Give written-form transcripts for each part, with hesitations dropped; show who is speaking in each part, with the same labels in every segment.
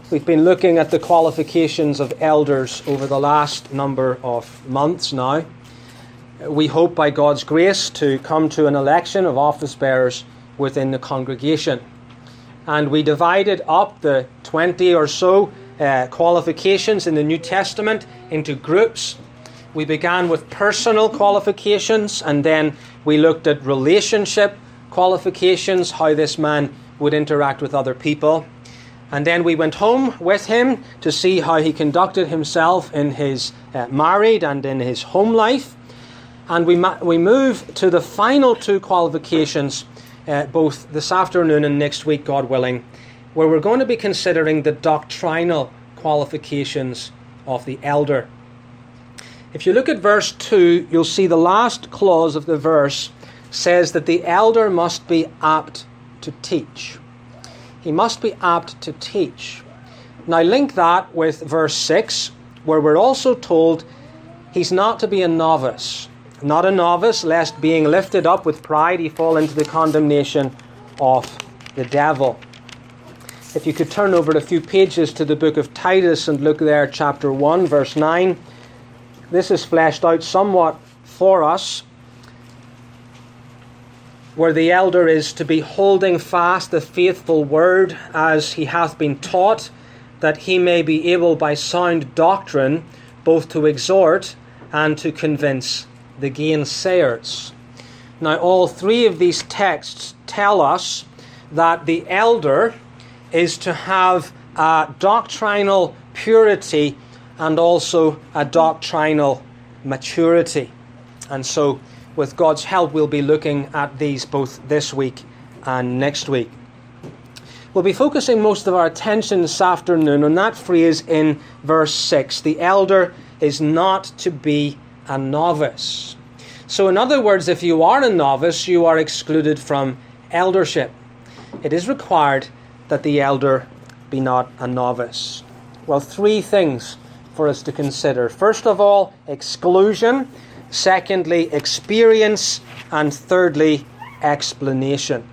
Speaker 1: We've been looking at the qualifications of elders over the last number of months now. We hope by God's grace to come to an election of office bearers within the congregation. And we divided up the 20 or so qualifications in the New Testament into groups. We began with personal qualifications, and then we looked at relationship qualifications, how this man would interact with other people. And then we went home with him to see how he conducted himself in his married and in his home life. And we move to the final two qualifications, both this afternoon and next week, God willing, where we're going to be considering the doctrinal qualifications of the elder. If you look at verse 2, you'll see the last clause of the verse says that the elder must be apt to teach. He must be apt to teach. Now link that with verse 6, where we're also told he's not to be a novice. Not a novice, lest being lifted up with pride he fall into the condemnation of the devil. If you could turn over a few pages to the book of Titus and look there, chapter 1, verse 9. This is fleshed out somewhat for us, where the elder is to be holding fast the faithful word as he hath been taught, that he may be able by sound doctrine both to exhort and to convince the gainsayers. Now, all three of these texts tell us that the elder is to have a doctrinal purity and also a doctrinal maturity. And so, with God's help, we'll be looking at these both this week and next week. We'll be focusing most of our attention this afternoon on that phrase in verse 6. The elder is not to be a novice. So in other words, if you are a novice, you are excluded from eldership. It is required that the elder be not a novice. Well, three things for us to consider. First of all, exclusion. Secondly, experience. And thirdly, explanation.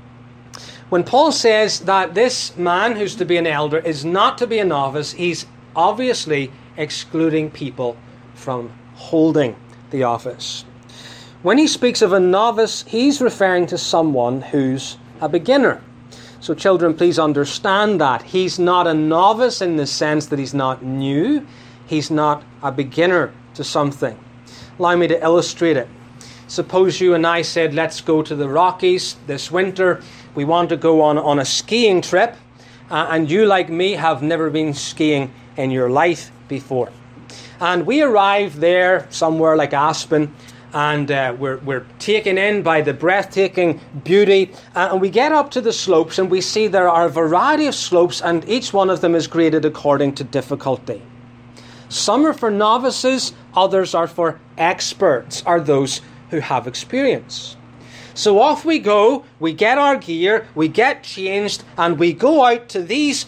Speaker 1: When Paul says that this man who's to be an elder is not to be a novice, he's obviously excluding people from holding the office. When he speaks of a novice, he's referring to someone who's a beginner. So children, please understand that. He's not a novice in the sense that he's not new. He's not a beginner to something. Allow me to illustrate it. Suppose you and I said, let's go to the Rockies this winter. We want to go on a skiing trip. And you, like me, have never been skiing in your life before. And we arrive there somewhere like Aspen. And we're taken in by the breathtaking beauty. And we get up to the slopes and we see there are a variety of slopes. And each one of them is graded according to difficulty. Some are for novices, others are for experts, are those who have experience. So off we go, we get our gear, we get changed, and we go out to these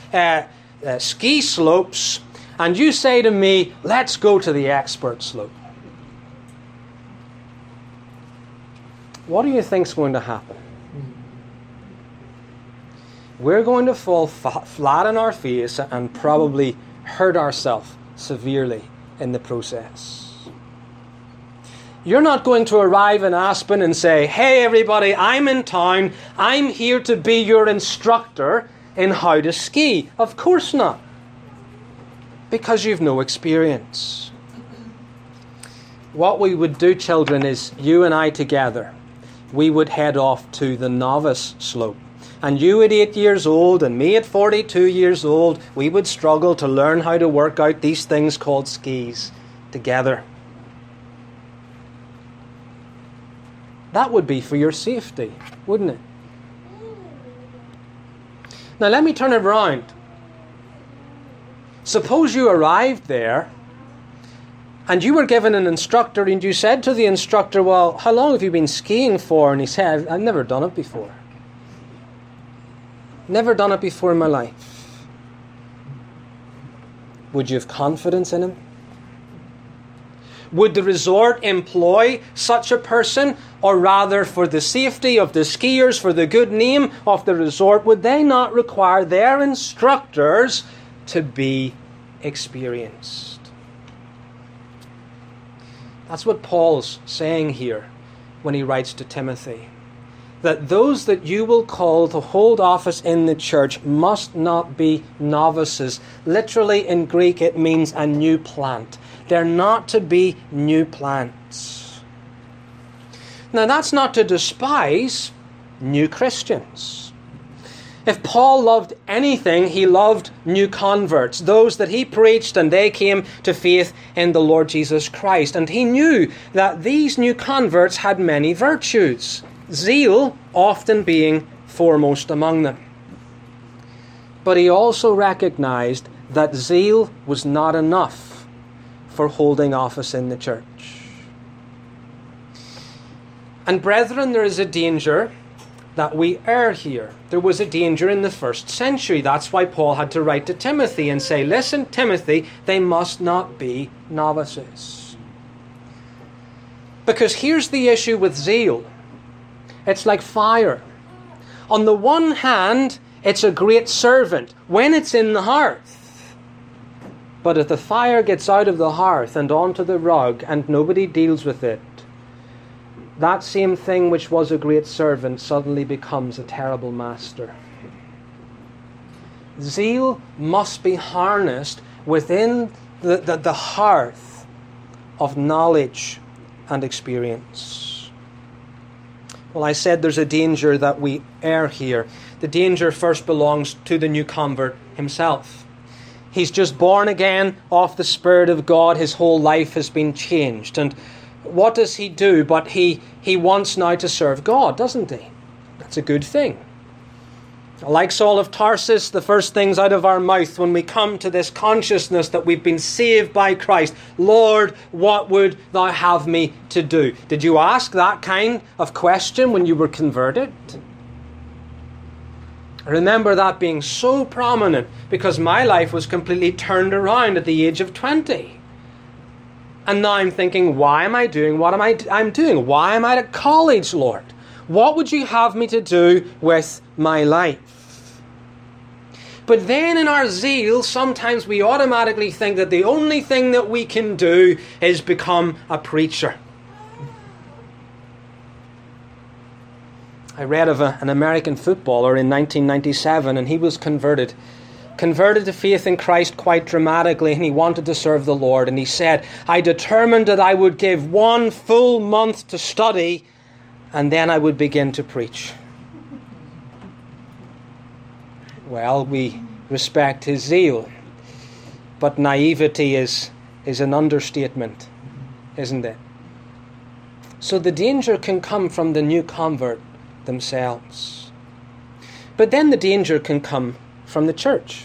Speaker 1: ski slopes, and you say to me, let's go to the expert slope. What do you think's going to happen? We're going to fall flat on our face and probably hurt ourselves severely in the process. You're not going to arrive in Aspen and say, hey everybody, I'm in town. I'm here to be your instructor in how to ski. Of course not. Because you've no experience. What we would do, children, is you and I together, we would head off to the novice slope. And you at 8 years old and me at 42 years old, we would struggle to learn how to work out these things called skis together. That would be for your safety, wouldn't it? Now let me turn it around. Suppose you arrived there and you were given an instructor and you said to the instructor, well, how long have you been skiing for? And he said, I've never done it before. Never done it before in my life. Would you have confidence in him? Would the resort employ such a person? Or rather, for the safety of the skiers, for the good name of the resort, would they not require their instructors to be experienced. That's what Paul's saying here when he writes to Timothy. That those that you will call to hold office in the church must not be novices. Literally in Greek it means a new plant. They're not to be new plants. Now that's not to despise new Christians. If Paul loved anything, he loved new converts, those that he preached and they came to faith in the Lord Jesus Christ. And he knew that these new converts had many virtues, zeal often being foremost among them. But he also recognized that zeal was not enough for holding office in the church. And brethren, there is a danger that we err here. There was a danger in the first century. That's why Paul had to write to Timothy and say, listen, Timothy, they must not be novices. Because here's the issue with zeal. It's like fire. On the one hand, it's a great servant when it's in the hearth. But if the fire gets out of the hearth and onto the rug and nobody deals with it, that same thing which was a great servant suddenly becomes a terrible master. Zeal must be harnessed within the hearth of knowledge and experience. Well, I said there's a danger that we err here. The danger first belongs to the new convert himself. He's just born again of the Spirit of God. His whole life has been changed. And what does he do? But he wants now to serve God, doesn't he? That's a good thing. Like Saul of Tarsus, the first things out of our mouth when we come to this consciousness that we've been saved by Christ, Lord, what would thou have me to do? Did you ask that kind of question when you were converted? I remember that being so prominent because my life was completely turned around at the age of 20. And now I'm thinking, why am I doing what I'm doing? Why am I at college, Lord? What would you have me to do with my life? But then in our zeal, sometimes we automatically think that the only thing that we can do is become a preacher. I read of an American footballer in 1997, and he was converted to faith in Christ quite dramatically, and he wanted to serve the Lord. And he said, I determined that I would give 1 full month to study, and then I would begin to preach. Well, we respect his zeal, but naivety is an understatement, isn't it? So the danger can come from the new convert themselves. But then the danger can come from the church.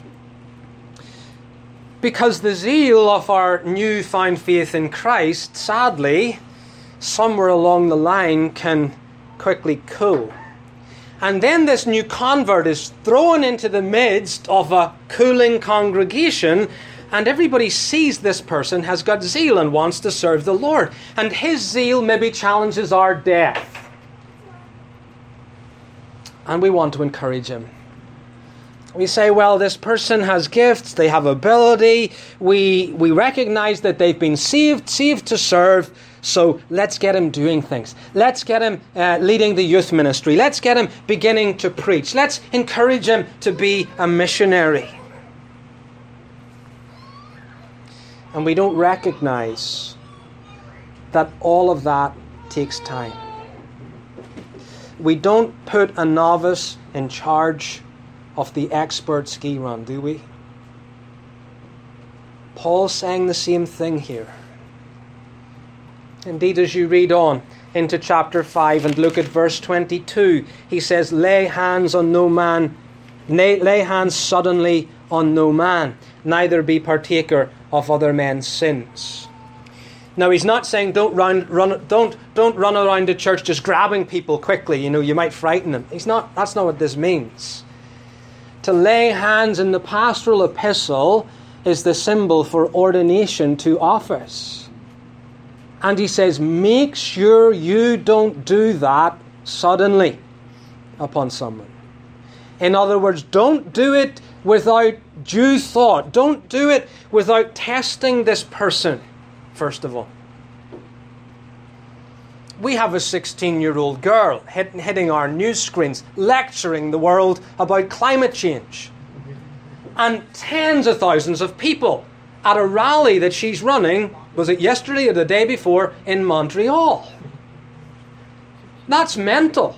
Speaker 1: Because the zeal of our newfound faith in Christ, sadly, somewhere along the line can quickly cool. And then this new convert is thrown into the midst of a cooling congregation, and everybody sees this person has got zeal and wants to serve the Lord. And his zeal maybe challenges our death. And we want to encourage him. We say, well, this person has gifts, they have ability, we recognize that they've been saved to serve, so let's get him doing things. Let's get him leading the youth ministry. Let's get him beginning to preach. Let's encourage him to be a missionary. And we don't recognize that all of that takes time. We don't put a novice in charge of the expert ski run, do we? Paul's saying the same thing here. Indeed, as you read on into chapter 5 and look at verse 22, he says, lay hands suddenly on no man, neither be partaker of other men's sins. Now, he's not saying don't run around the church just grabbing people quickly. You might frighten them. That's not what this means. To lay hands in the pastoral epistle is the symbol for ordination to office. And he says, make sure you don't do that suddenly upon someone. In other words, don't do it without due thought. Don't do it without testing this person, first of all. We have a 16-year-old girl hitting our news screens, lecturing the world about climate change. And tens of thousands of people at a rally that she's running, was it yesterday or the day before, in Montreal. That's mental.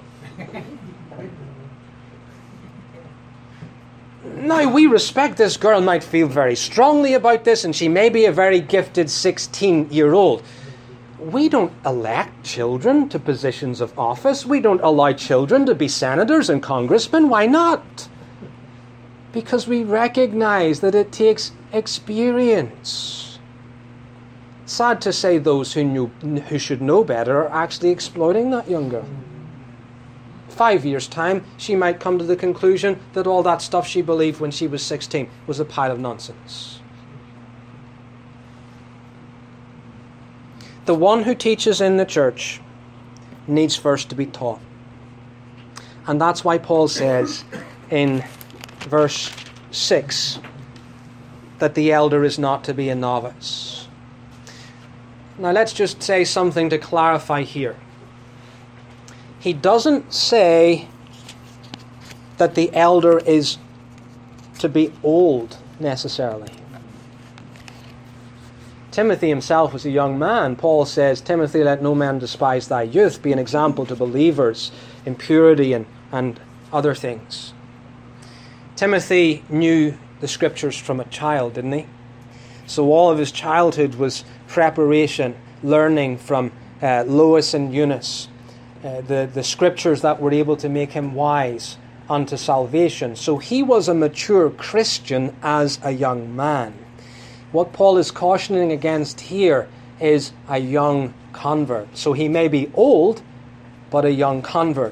Speaker 1: Now, we respect this girl might feel very strongly about this, and she may be a very gifted 16-year-old. We don't elect children to positions of office. We don't allow children to be senators and congressmen. Why not? Because we recognize that it takes experience. Sad to say, those who should know better are actually exploiting that young girl. 5 years' time, she might come to the conclusion that all that stuff she believed when she was 16 was a pile of nonsense. The one who teaches in the church needs first to be taught. And that's why Paul says in verse 6 that the elder is not to be a novice. Now let's just say something to clarify here. He doesn't say that the elder is to be old necessarily. Timothy himself was a young man. Paul says, Timothy, let no man despise thy youth. Be an example to believers in purity and other things. Timothy knew the scriptures from a child, didn't he? So all of his childhood was preparation, learning from Lois and Eunice, the scriptures that were able to make him wise unto salvation. So he was a mature Christian as a young man. What Paul is cautioning against here is a young convert. So he may be old, but a young convert.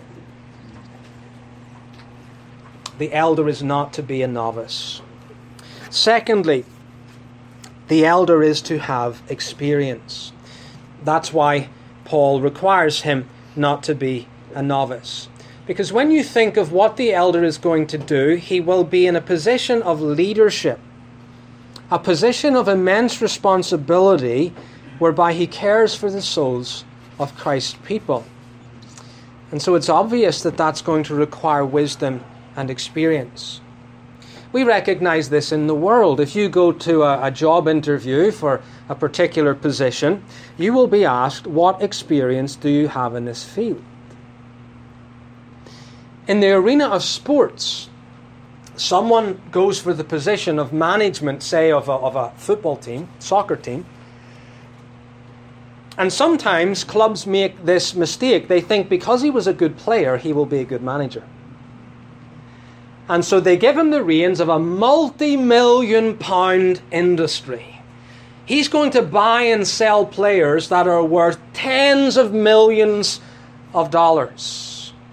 Speaker 1: The elder is not to be a novice. Secondly, the elder is to have experience. That's why Paul requires him not to be a novice. Because when you think of what the elder is going to do, he will be in a position of leadership, a position of immense responsibility whereby he cares for the souls of Christ's people. And so it's obvious that that's going to require wisdom and experience. We recognize this in the world. If you go to a job interview for a particular position, you will be asked, what experience do you have in this field? In the arena of sports, someone goes for the position of management, say, of a football team, soccer team. And sometimes clubs make this mistake. They think because he was a good player, he will be a good manager. And so they give him the reins of a multi-million-pound industry. He's going to buy and sell players that are worth tens of millions of dollars.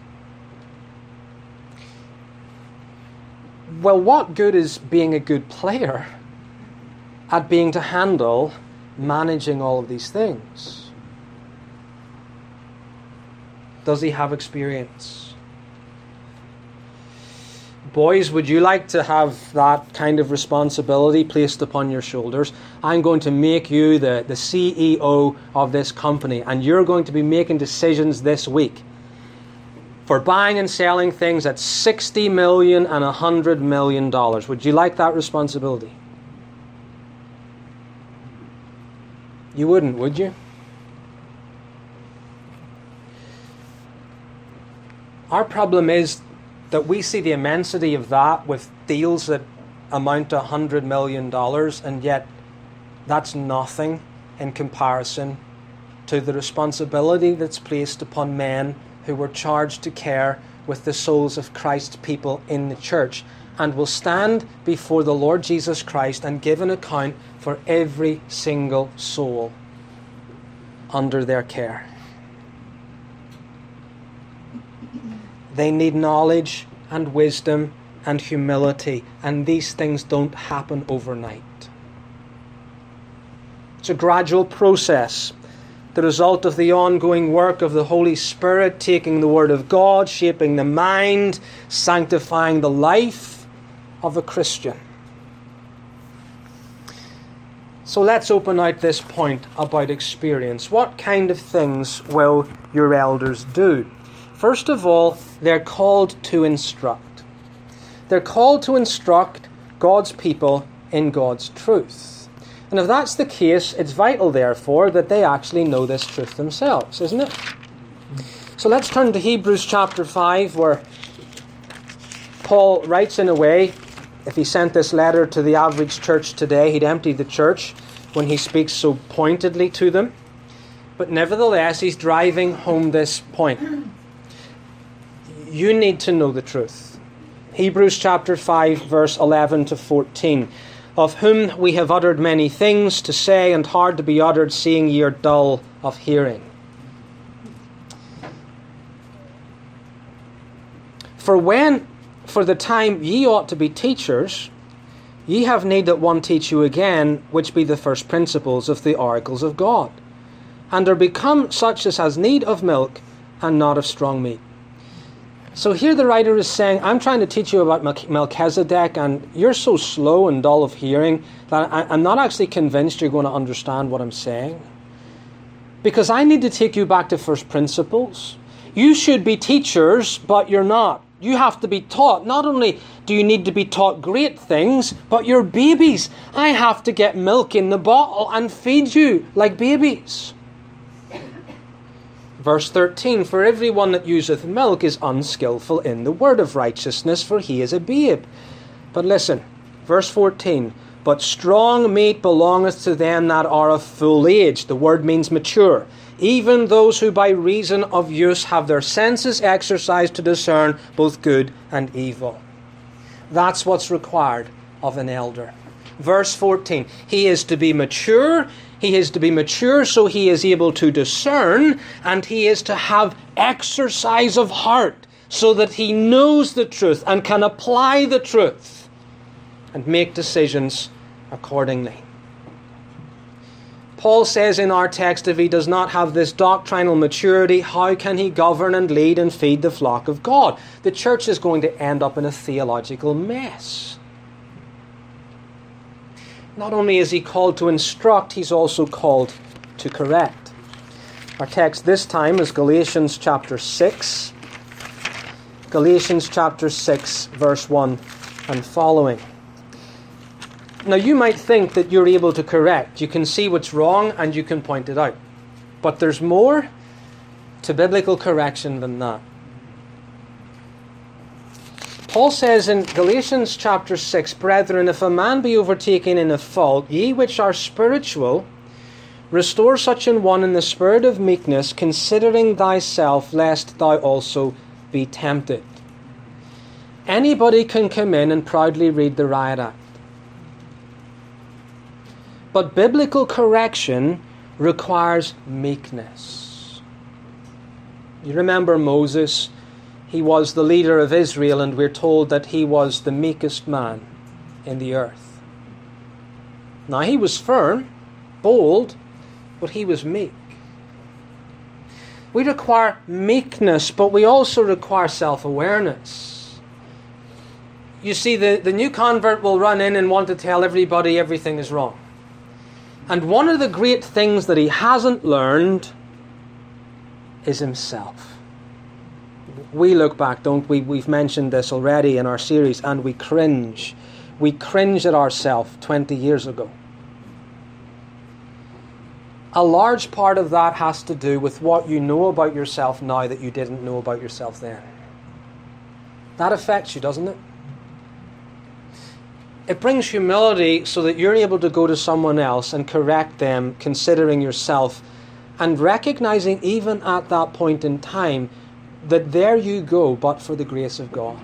Speaker 1: Well, what good is being a good player at being to handle managing all of these things? Does he have experience? Boys, would you like to have that kind of responsibility placed upon your shoulders? I'm going to make you the CEO of this company, and you're going to be making decisions this week for buying and selling things at $60 million and $100 million. Would you like that responsibility? You wouldn't, would you? Our problem is that we see the immensity of that with deals that amount to $100 million, and yet that's nothing in comparison to the responsibility that's placed upon men who were charged to care with the souls of Christ's people in the church, and will stand before the Lord Jesus Christ and give an account for every single soul under their care. They need knowledge and wisdom and humility, and these things don't happen overnight. It's a gradual process, the result of the ongoing work of the Holy Spirit, taking the Word of God, shaping the mind, sanctifying the life, of a Christian. So let's open out this point about experience. What kind of things will your elders do? First of all, they're called to instruct. They're called to instruct God's people in God's truth. And if that's the case, it's vital, therefore, that they actually know this truth themselves, isn't it? So let's turn to Hebrews chapter 5, where Paul writes in a way, if he sent this letter to the average church today, he'd empty the church when he speaks so pointedly to them. But nevertheless, he's driving home this point. You need to know the truth. Hebrews chapter 5, verse 11 to 14. Of whom we have uttered many things to say and hard to be uttered, seeing ye are dull of hearing. For the time ye ought to be teachers, ye have need that one teach you again, which be the first principles of the oracles of God, and are become such as has need of milk, and not of strong meat. So here the writer is saying, I'm trying to teach you about Melchizedek, and you're so slow and dull of hearing that I'm not actually convinced you're going to understand what I'm saying. Because I need to take you back to first principles. You should be teachers, but you're not. You have to be taught. Not only do you need to be taught great things, but you're babies. I have to get milk in the bottle and feed you like babies. Verse 13, for everyone that useth milk is unskillful in the word of righteousness, for he is a babe. But listen, verse 14, but strong meat belongeth to them that are of full age. The word means mature. Even those who by reason of use have their senses exercised to discern both good and evil. That's what's required of an elder. Verse 14, he is to be mature. He is to be mature so he is able to discern, and he is to have exercise of heart so that he knows the truth and can apply the truth and make decisions accordingly. Paul says in our text, if he does not have this doctrinal maturity, how can he govern and lead and feed the flock of God? The church is going to end up in a theological mess. Not only is he called to instruct, he's also called to correct. Our text this time is Galatians chapter 6. Galatians chapter 6, verse 1 and following. Now you might think that you're able to correct. You can see what's wrong and you can point it out. But there's more to biblical correction than that. Paul says in Galatians chapter 6, brethren, if a man be overtaken in a fault, ye which are spiritual, restore such an one in the spirit of meekness, considering thyself, lest thou also be tempted. Anybody can come in and proudly read the Riot Act. But biblical correction requires meekness. You remember Moses? He was the leader of Israel, and we're told that he was the meekest man in the earth. Now he was firm, bold, but he was meek. We require meekness, but we also require self-awareness. You see, the new convert will run in and want to tell everybody everything is wrong. And one of the great things that he hasn't learned is himself. We look back, don't we? We've mentioned this already in our series, and we cringe. We cringe at ourselves 20 years ago. A large part of that has to do with what you know about yourself now that you didn't know about yourself then. That affects you, doesn't it? It brings humility so that you're able to go to someone else and correct them, considering yourself, and recognizing even at that point in time that there you go, but for the grace of God.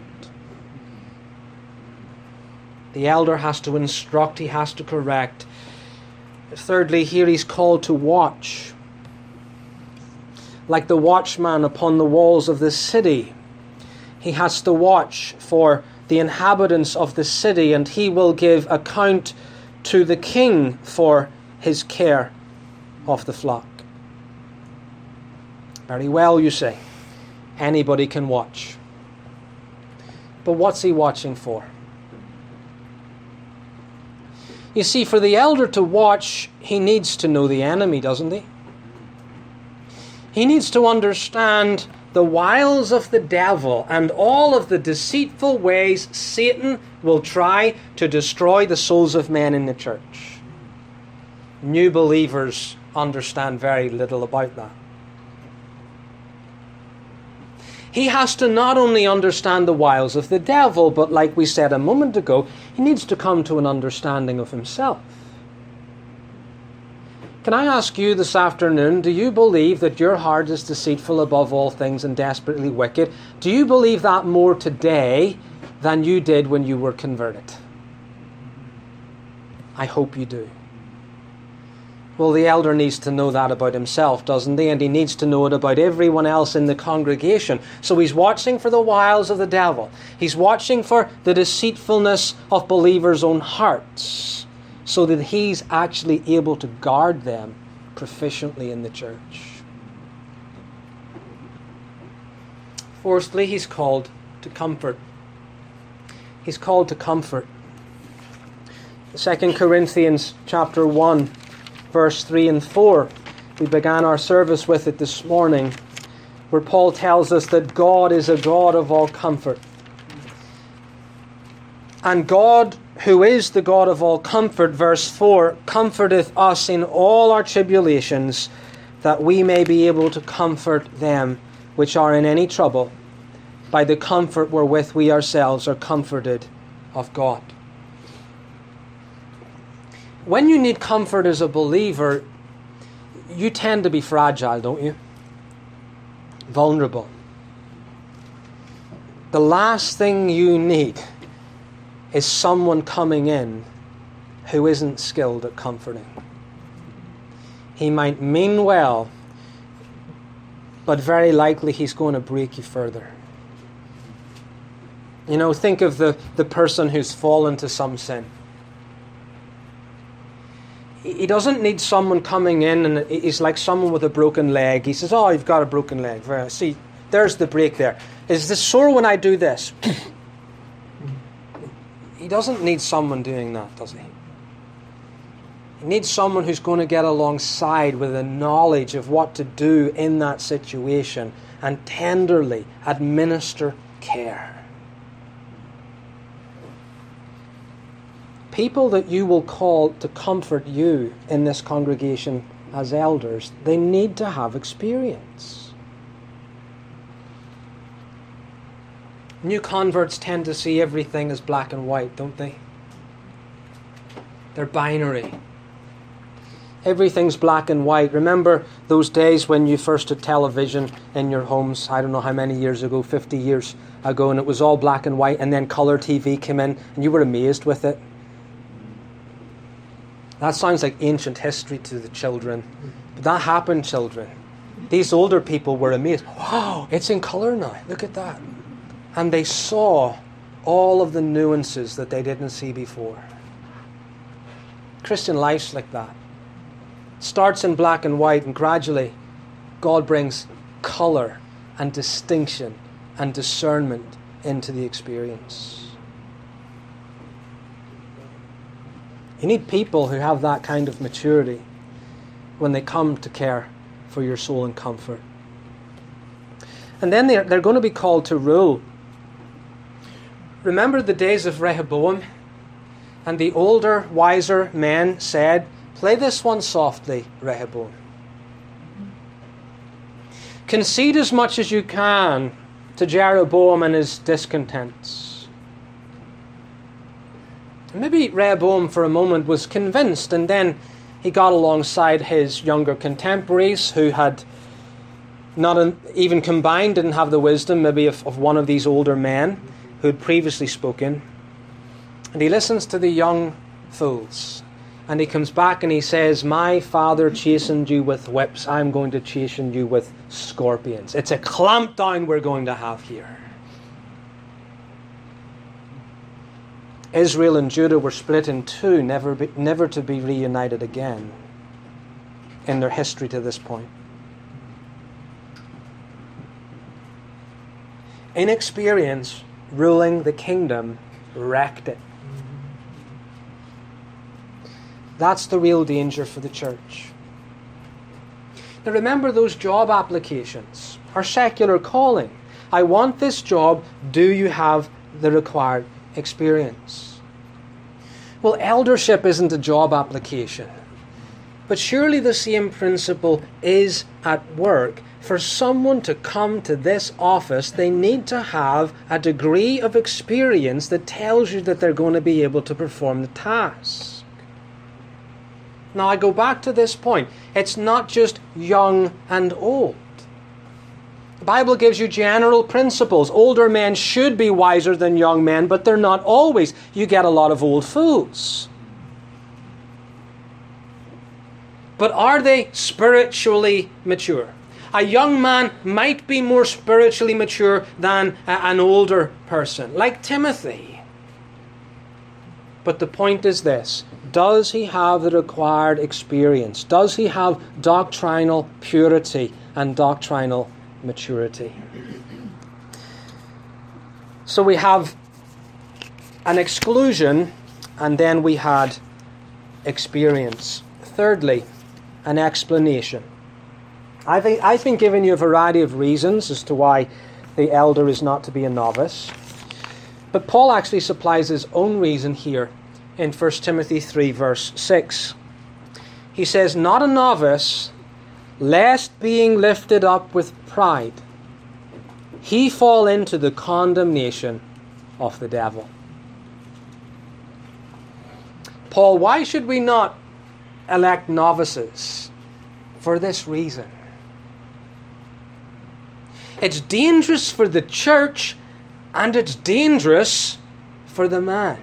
Speaker 1: The elder has to instruct, he has to correct. Thirdly, here he's called to watch. Like the watchman upon the walls of the city, he has to watch for the inhabitants of the city, and he will give account to the king for his care of the flock. Very well, you say. Anybody can watch. But what's he watching for? You see, for the elder to watch, he needs to know the enemy, doesn't he? He needs to understand the wiles of the devil and all of the deceitful ways Satan will try to destroy the souls of men in the church. New believers understand very little about that. He has to not only understand the wiles of the devil, but like we said a moment ago, he needs to come to an understanding of himself. Can I ask you this afternoon, do you believe that your heart is deceitful above all things and desperately wicked? Do you believe that more today than you did when you were converted? I hope you do. Well, the elder needs to know that about himself, doesn't he? And he needs to know it about everyone else in the congregation. So he's watching for the wiles of the devil. He's watching for the deceitfulness of believers' own hearts, so that he's actually able to guard them proficiently in the church. Fourthly, he's called to comfort. He's called to comfort. 2 Corinthians chapter 1, verse 3 and 4. We began our service with it this morning, where Paul tells us that God is a God of all comfort. And God, who is the God of all comfort, verse 4, comforteth us in all our tribulations, that we may be able to comfort them which are in any trouble, by the comfort wherewith we ourselves are comforted of God. When you need comfort as a believer, you tend to be fragile, don't you? Vulnerable. The last thing you need is someone coming in who isn't skilled at comforting. He might mean well, but very likely he's going to break you further. You know, think of the person who's fallen to some sin. He doesn't need someone coming in and he's like someone with a broken leg. He says, oh, you've got a broken leg. See, there's the break there. Is this sore when I do this? He doesn't need someone doing that, does he? He needs someone who's going to get alongside with a knowledge of what to do in that situation and tenderly administer care. People that you will call to comfort you in this congregation as elders, they need to have experience. New converts tend to see everything as black and white, don't they? They're binary. Everything's black and white. Remember those days when you first had television in your homes, I don't know how many years ago, 50 years ago, and it was all black and white, and then colour TV came in, and you were amazed with it. That sounds like ancient history to the children. But that happened, children. These older people were amazed. Wow, it's in colour now. Look at that. And they saw all of the nuances that they didn't see before. Christian life's like that. Starts in black and white, and gradually God brings colour and distinction and discernment into the experience. You need people who have that kind of maturity when they come to care for your soul and comfort. And then they're going to be called to rule. Remember the days of Rehoboam? And the older, wiser men said, play this one softly, Rehoboam. Concede as much as you can to Jeroboam and his discontents. Maybe Rehoboam for a moment was convinced, and then he got alongside his younger contemporaries who had not even combined, didn't have the wisdom maybe of one of these older men who had previously spoken. And he listens to the young fools. And he comes back and he says, my father chastened you with whips, I'm going to chasten you with scorpions. It's a clampdown we're going to have here. Israel and Judah were split in two, never to be reunited again in their history to this point. Inexperience ruling the kingdom wrecked it. That's the real danger for the church. Now remember those job applications, our secular calling. I want this job. Do you have the required experience? Well, eldership isn't a job application. But surely the same principle is at work. For someone to come to this office, they need to have a degree of experience that tells you that they're going to be able to perform the task. Now I go back to this point. It's not just young and old. The Bible gives you general principles. Older men should be wiser than young men, but they're not always. You get a lot of old fools. But are they spiritually mature? A young man might be more spiritually mature than an older person, like Timothy. But the point is this: does he have the required experience? Does he have doctrinal purity and doctrinal maturity? So we have an exclusion, and then we had experience. Thirdly, an explanation. I've been giving you a variety of reasons as to why the elder is not to be a novice. But Paul actually supplies his own reason here in 1 Timothy 3 verse 6. He says, "Not a novice, lest being lifted up with pride, he fall into the condemnation of the devil." Paul, why should we not elect novices? For this reason. It's dangerous for the church, and it's dangerous for the man.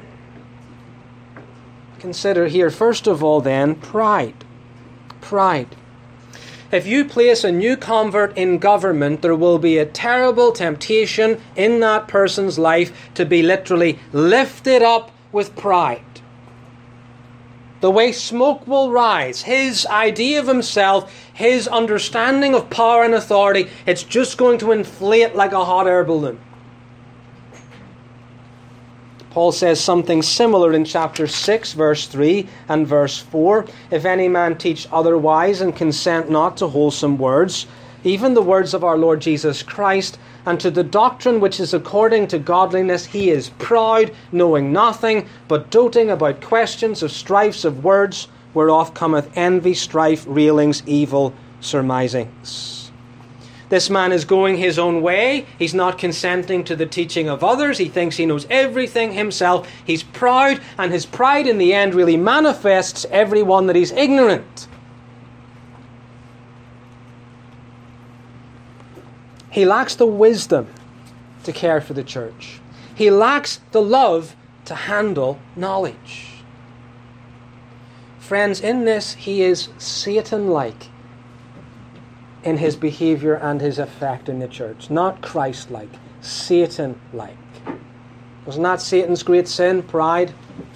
Speaker 1: Consider here, first of all then, pride. Pride. If you place a new convert in government, there will be a terrible temptation in that person's life to be literally lifted up with pride. The way smoke will rise, his idea of himself, his understanding of power and authority, it's just going to inflate like a hot air balloon. Paul says something similar in chapter 6, verse 3 and verse 4. "If any man teach otherwise and consent not to wholesome words, even the words of our Lord Jesus Christ, and to the doctrine which is according to godliness, he is proud, knowing nothing, but doting about questions of strifes of words, whereof cometh envy, strife, railings, evil surmisings." This man is going his own way. He's not consenting to the teaching of others. He thinks he knows everything himself. He's proud, and his pride in the end really manifests everyone that he's ignorant. He lacks the wisdom to care for the church. He lacks the love to handle knowledge. Friends, in this, he is Satan-like in his behavior and his effect in the church. Not Christ-like, Satan-like. Wasn't that Satan's great sin? Pride.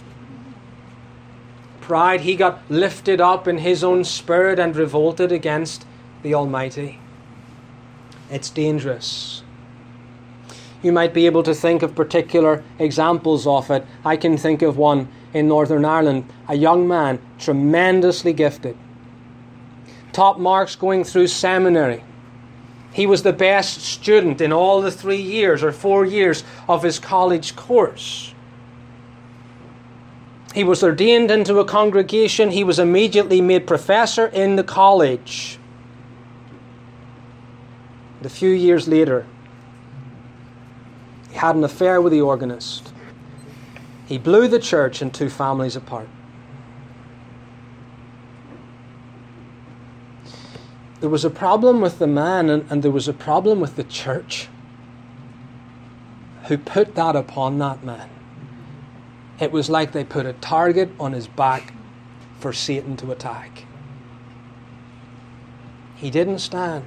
Speaker 1: Pride. He got lifted up in his own spirit and revolted against the Almighty. It's dangerous. You might be able to think of particular examples of it. I can think of one in Northern Ireland, a young man, tremendously gifted. Top marks going through seminary. He was the best student in all the 3 years or 4 years of his college course. He was ordained into a congregation. He was immediately made professor in the college. A few years later, he had an affair with the organist. He blew the church and 2 families apart. There was a problem with the man, and there was a problem with the church who put that upon that man. It was like they put a target on his back for Satan to attack. He didn't stand.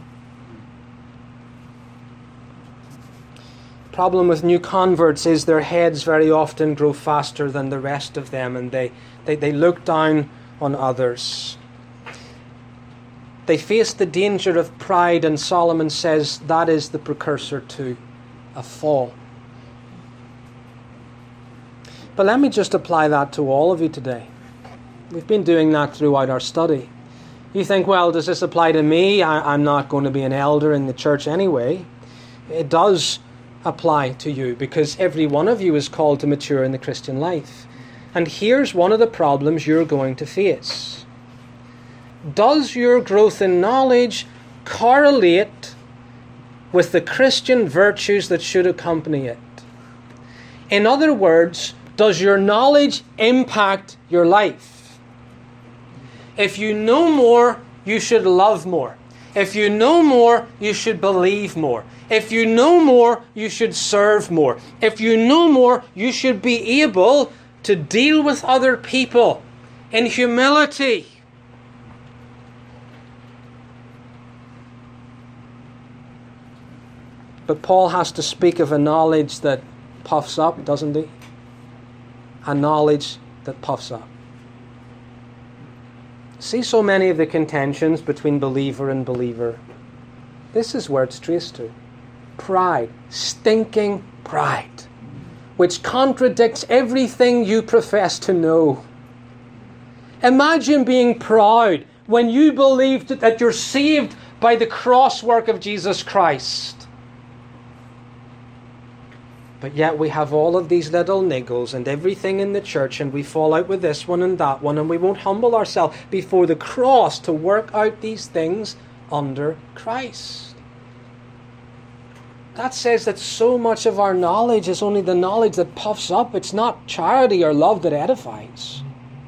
Speaker 1: Problem with new converts is their heads very often grow faster than the rest of them, and they look down on others. They face the danger of pride, and Solomon says that is the precursor to a fall. But let me just apply that to all of you today. We've been doing that throughout our study. You think, well, does this apply to me? I'm not going to be an elder in the church anyway. It does apply to you, because every one of you is called to mature in the Christian life. And here's one of the problems you're going to face. Does your growth in knowledge correlate with the Christian virtues that should accompany it? In other words, does your knowledge impact your life? If you know more, you should love more. If you know more, you should believe more. If you know more, you should serve more. If you know more, you should be able to deal with other people in humility. But Paul has to speak of a knowledge that puffs up, doesn't he? A knowledge that puffs up. See so many of the contentions between believer and believer. This is where it's traced to. Pride. Stinking pride. Which contradicts everything you profess to know. Imagine being proud when you believe that you're saved by the cross work of Jesus Christ. But yet we have all of these little niggles and everything in the church, and we fall out with this one and that one, and we won't humble ourselves before the cross to work out these things under Christ. That says that so much of our knowledge is only the knowledge that puffs up. It's not charity or love that edifies.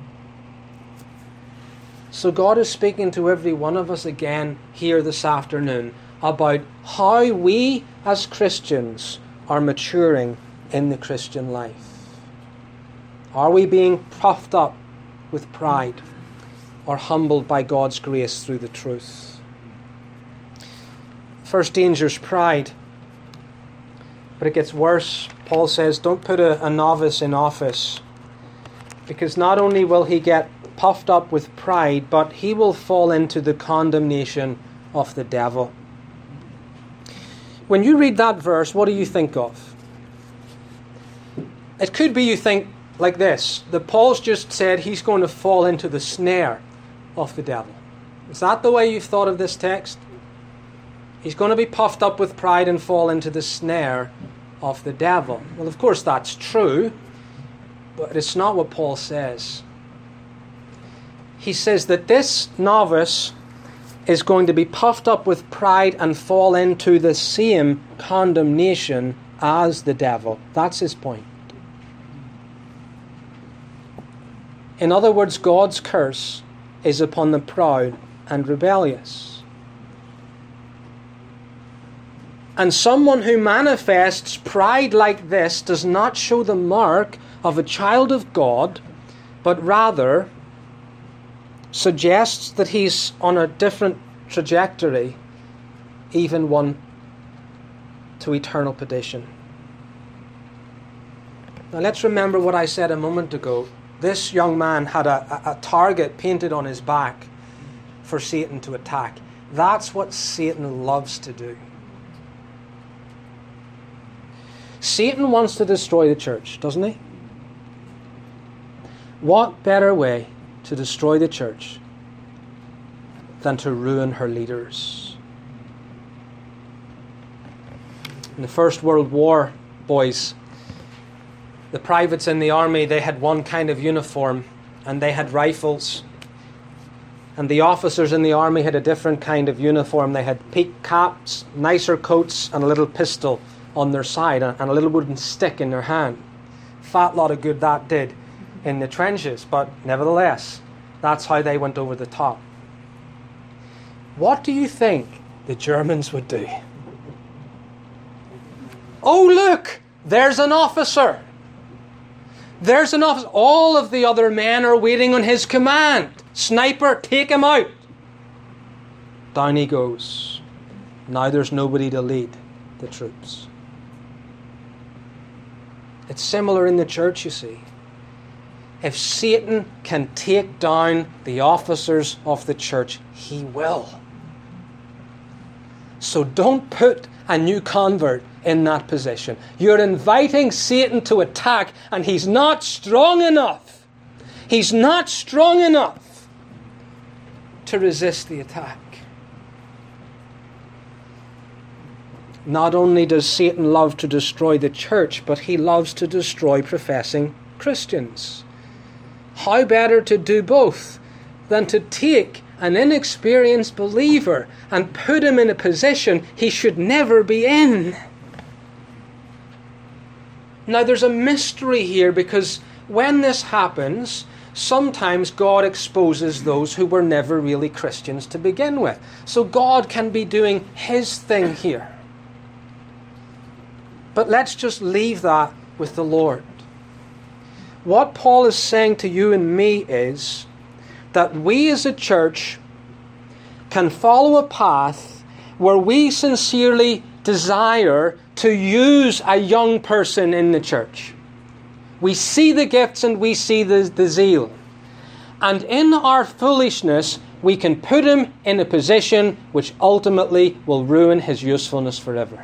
Speaker 1: So God is speaking to every one of us again here this afternoon about how we as Christians are maturing in the Christian life. Are we being puffed up with pride or humbled by God's grace through the truth? First danger is pride. But it gets worse. Paul says, don't put a novice in office, because not only will he get puffed up with pride, but he will fall into the condemnation of the devil. When you read that verse, what do you think of? It could be you think like this, that Paul's just said he's going to fall into the snare of the devil. Is that the way you've thought of this text? He's going to be puffed up with pride and fall into the snare of the devil. Well, of course that's true, but it's not what Paul says. He says that this novice is going to be puffed up with pride and fall into the same condemnation as the devil. That's his point. In other words, God's curse is upon the proud and rebellious. And someone who manifests pride like this does not show the mark of a child of God, but rather suggests that he's on a different trajectory, even one to eternal perdition. Now let's remember what I said a moment ago. This young man had a target painted on his back for Satan to attack. That's what Satan loves to do. Satan wants to destroy the church, doesn't he? What better way to destroy the church than to ruin her leaders? In the First World War, boys, the privates in the army, they had one kind of uniform and they had rifles. And the officers in the army had a different kind of uniform. They had peaked caps, nicer coats, and a little pistol on their side and a little wooden stick in their hand. Fat lot of good that did in the trenches, but nevertheless, that's how they went over the top. What do you think the Germans would do? Oh, look, there's an officer. There's an officer. All of the other men are waiting on his command. Sniper, take him out. Down he goes. Now there's nobody to lead the troops. It's similar in the church, you see. If Satan can take down the officers of the church, he will. So don't put a new convert in that position. You're inviting Satan to attack, and he's not strong enough. He's not strong enough to resist the attack. Not only does Satan love to destroy the church, but he loves to destroy professing Christians. How better to do both than to take an inexperienced believer and put him in a position he should never be in? Now there's a mystery here, because when this happens, sometimes God exposes those who were never really Christians to begin with. So God can be doing his thing here. But let's just leave that with the Lord. What Paul is saying to you and me is that we as a church can follow a path where we sincerely desire to use a young person in the church. We see the gifts and we see the zeal. And in our foolishness, we can put him in a position which ultimately will ruin his usefulness forever.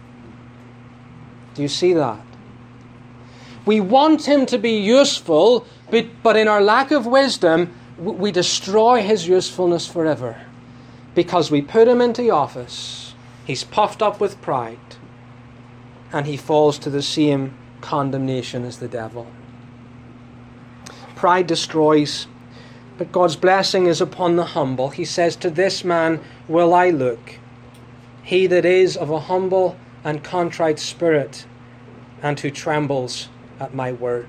Speaker 1: Do you see that? We want him to be useful, but in our lack of wisdom, we destroy his usefulness forever. Because we put him into office, he's puffed up with pride, and he falls to the same condemnation as the devil. Pride destroys, but God's blessing is upon the humble. He says, "To this man will I look, he that is of a humble and contrite spirit, and who trembles at my word."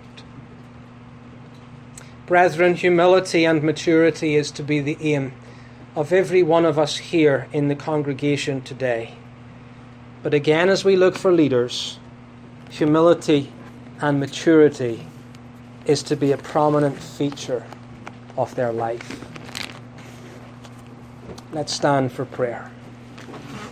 Speaker 1: Brethren, humility and maturity is to be the aim of every one of us here in the congregation today. But again, as we look for leaders, humility and maturity is to be a prominent feature of their life. Let's stand for prayer.